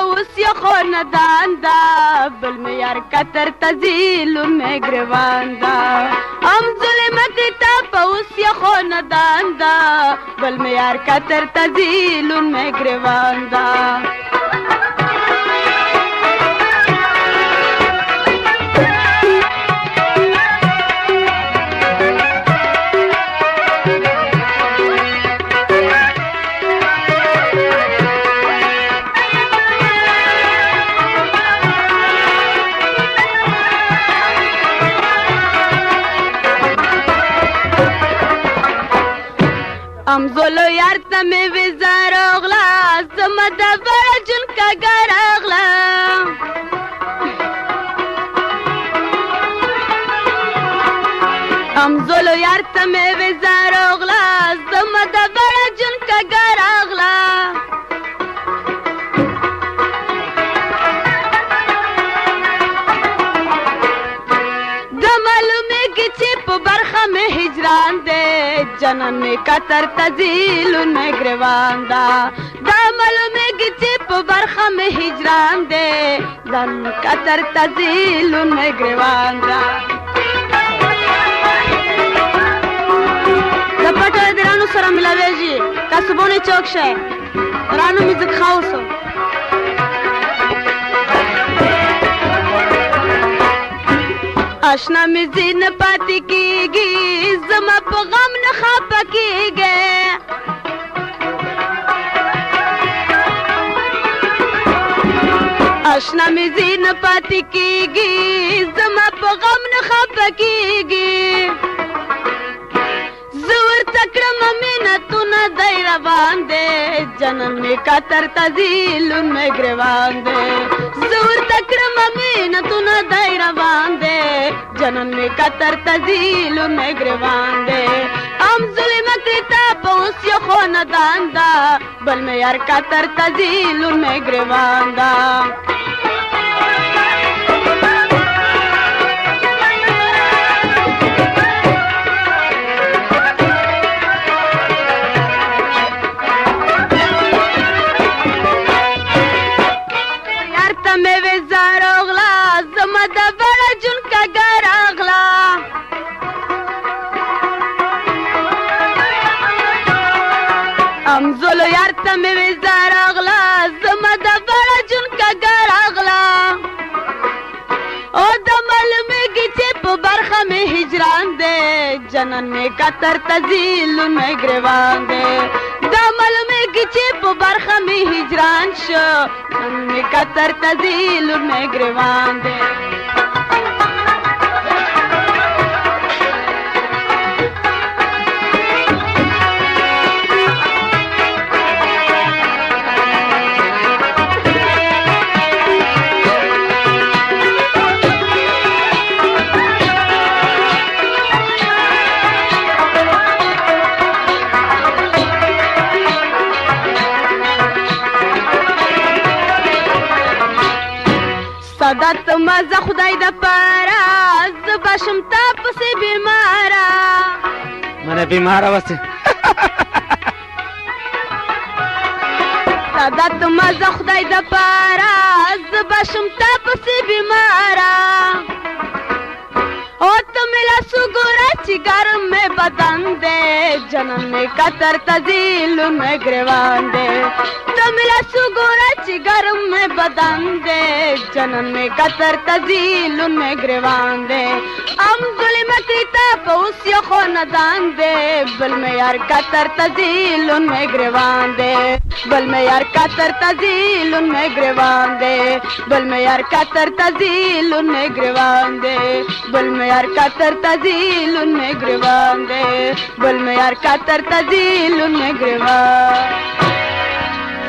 اوس یې خاندان ده بل مې یار کتر ته ځي لور مې ګرېوان ده هم ظلمه کتاب اوس یې خاندان ده بل مې یار کتر ته ځي لور مې ګرېوان ده امزولو یار ته مې ویزه راغله زما د بړه جون کږه راغله امزولو یار ته مې ویزه راغله زما د بړه جون کږه راغله د معلومېږي چې په برخه مې هجران دی جنن میں کتر تزیلون میں گریوان دا دا معلومیږي چې په برخه میں هجران دی دن کتر تزیلون میں گریوان دا د پټه درانو سره ملاویږي تاسو بونه چوک شه رانو میوزیک خاوسو آشنا می زین پاتې کیږي زما په غم نه خپه کیږي آشنا می زین پاتې کیږي زما په غم نه خپه کیږي زور تکړه مینتونه دی روان دی جنن می کتر تزیلون می ګریوان دی زور تکړه مینتونه دی روان دی جنن میں کتر تزیلون میں گریوان دے ام ظلمه کتاب اوس یې خاندان ده بل میں یار کتر تزیلون میں گریوان ده یار ته مې ویزه راغله زما د بړه جون کږه راغله امزولو یار ته مې ویزه راغله زما د بړه جون کږه راغله او د معلومیږي چې په برخه مې هجران دی جنن مې کتر تزیلون مې ګریوان دی دا معلومیږي چې په برخه مې هجران شو جنن مې کتر تزیلون مې ګریوان دی سادات مزه خدای د پاره زه بشم تا پسې بیماره منه بیماره وسه سادات مزه خدای د پاره زه بشم تا پسې بیماره او ته مې لاسو ګوره چې ګرم مې بدن دی جنن مې کتر تزیلون مې ګریوان دی ته مې لاسو ګوره چې ګرم مې بدن دی جنن مې کتر تزیلون مې ګریوان دی ام ظلمه کتاب اوس یې خاندان دی بل مې یار کتر تزیلون مې ګریوان دی بل مې یار کتر تزیلون مې ګریوان دی بل مې یار کتر تزیلون مې ګریوان دی بل مې یار کتر تزیلون مې ګریوان دی بل مې یار کتر تزیلون مې ګریوان